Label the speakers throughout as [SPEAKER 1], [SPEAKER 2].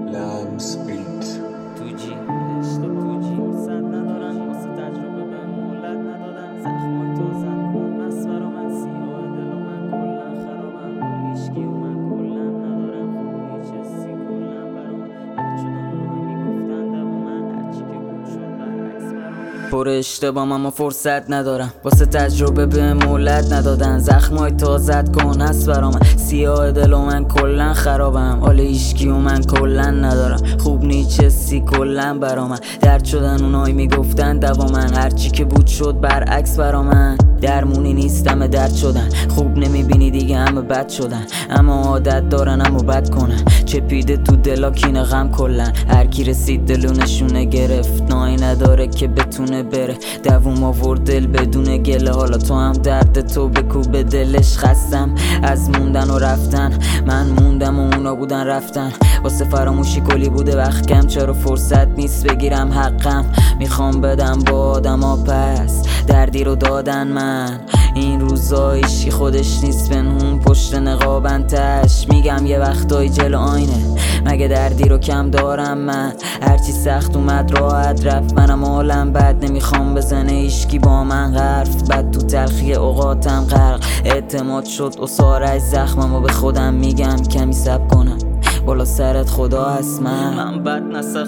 [SPEAKER 1] لمس بیت
[SPEAKER 2] تو جی اشتباه فرصت ندارن واسه تجربه به مولد ندادن زخمای تو زد کن مسفر و من سیاه دل و من کلن خرابم هیچکی و من کلن ندارم خونی چسی کلن برام رد شدن اونهایی میگفتن دو من هرچی که بود شد برعکس برام پر اشتباهم اما فرصت ندارم واسه تجربه به مولد ندادن زخمای تو زد کن هست برام سیاه دل و من کلن خرابم حال هیچکی و من کلن ندارم خوب نیچسی کلن برام درد شدن اونایی میگفتن دوامن هرچی که بود شد برعکس برام درمونی نیستم درد شدن خوب نمیبینی دیگه همه بد شدن اما عادت دارن اما بد کنن چپیده تو دلا کینه غم کلن هر کی رسید دلو نشونه گرفت نایی نداره که بتونه بره دووم آورد دل بدون گله حالا تو هم درد تو بکو به دلش خستم از موندن و رفتن من موندم و اونا بودن رفتن واسه فراموشی کلی بوده وقت کم چرا فرصت نیست بگیرم حقم میخوام بدم با آدما پس دردی رو دادن من این روزا ایشی خودش نیست پنهون پشت نقابن تش میگم یه وقتایی جلو آینه مگه دردی رو کم دارم من هرچی سخت اومد راحت رفت منم حالم بد نمیخوام بزنه ایشکی با من حرف بد تو تلخی اوقاتم غرق اعتماد شد اصارش زخمم و به خودم میگم کمی صبر کنم بالا سرت خدا هست من بد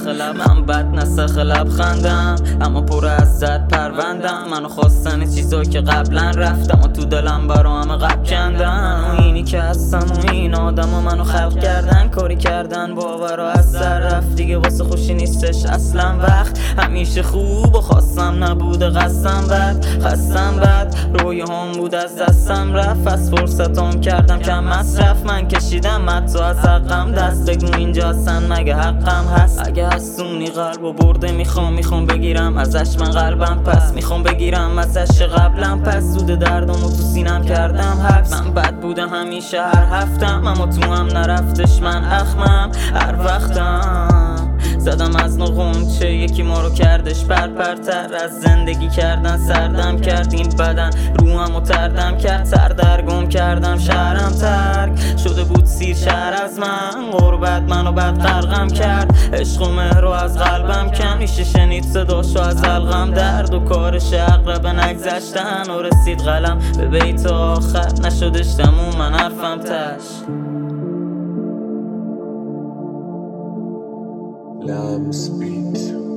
[SPEAKER 2] نسخ لب خندم اما پر از زد پروندم منو خواستن چیزا که قبلا رفتم و تو دلم برا همه قب کندم و اینی که هستم و این آدم و منو خلق کردن کاری کردن باورا از سر رفت دیگه واسه خوشی نیستش اصلا وقت همیشه خوب و خواستم نبوده خستم بد روی هم بود از دستم رفت از فرصتام کردم کم مصرف من کشیدم حتی از حقم دست بگو اینجا اصلا مگه حقم هست اگه هستونی قلب و برده میخوام بگیرم ازش من قلبم پس میخوام بگیرم ازش قبلم پس زود دردم و تو سینم کردم حبس من بد بودم همیشه هر هفتم اما تو هم نرفتش من اخمم هر وقتم زدم از نقمچه یکی ما رو کردش پرتر از زندگی کردن سردم کرد این بدن روحم و تردم کرد سردرگم کردم شهرم ترک شده بود سیر شهر از من غربت منو بد غرقم کرد عشق و مهر رو از قلبم کم میشه شنید صداشو از حلقم درد و کارش اقرب نگذشتن و رسید قلم به بیت آخر نشدش تموم من حرفم تش
[SPEAKER 1] لمس بیت